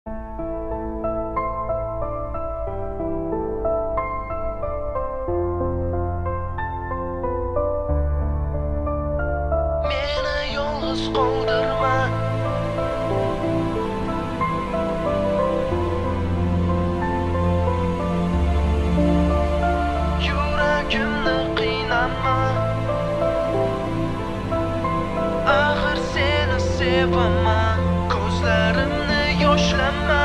Meni yolg'iz qoldirma. Yuragimni qiynama. Axir seni sevaman. Ko'zlarimni yoshlama.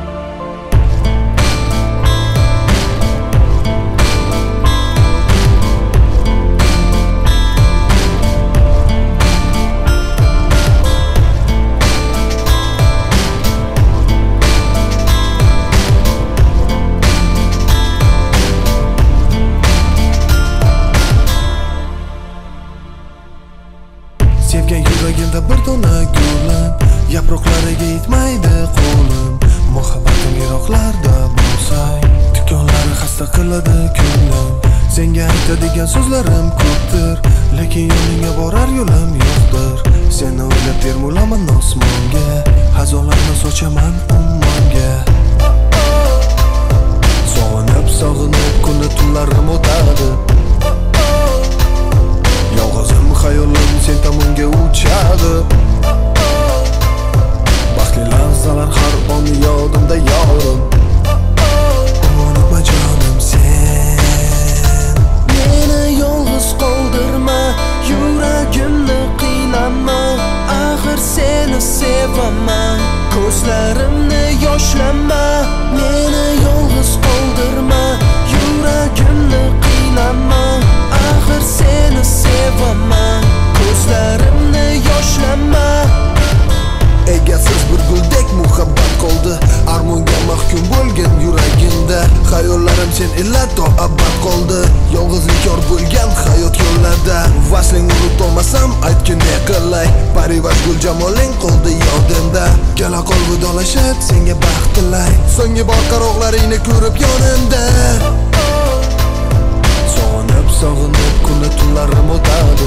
Sevgan yuragimda bir dona gulim, yaproqlariga yetmaydi qo'lim. Muhabbatim yiroqlarda bo'lsang, tikonlari xasta qiladi ko'nglim. Senga aytadigan so'zlarim ko'pdir, lekin yoningga borar yo'lim yo'qdir. Seni o'ylab termulaman osmonga, xazonlarni sochaman ummonga. Sog'inib kuni tunlarim o'tadi. Yolg'izim xayolim sen tomonga uchadi. Baxtli lahzalar har on yodimda yorim. Unutma jonim sen. Meni yolg'iz qoldirma, yuragimni qiynama. Axir seni sevaman, ko'zlarimni yoshlama. Meni yolg'iz qoldirma, yuragimni qiynama. Axir seni sevaman, ko'zlarimni yoshlama. Egasiz bir guldek muhabbat qoldi, armonga mahkum bo'lgan yuragimda. Xayollarim sen ila to abad qoldi, yolg'izlik yor bo'lgan hayot yo'llarda. Vasling unutolmasam aytgin ne qilay, parivash gul jamoling qoldi yodimda. Kela qol vidolashib senga baxt tilay, so'nggi bor qaroqlaringni ko'rib yonimda. Sog'inib kuni tunlarim o'tadi.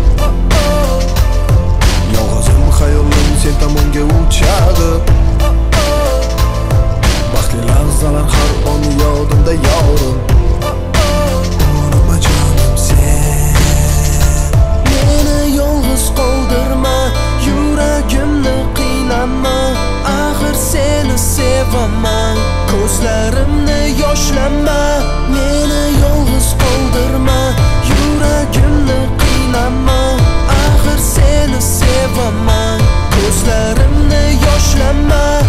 Yolg'izim xayolim sen tomonga uchadi. Baxtli lahzalar har on yodimda yorim. Unutma jonim sen. Meni yolg'iz qoldirma, yuragimni qiynama. Axir seni sevaman, ko'zlarimni yoshlama. Meni yolg'iz qoldirma, yuragimni qiynama. Axir seni sevaman, ko'zlarimni yoshlama.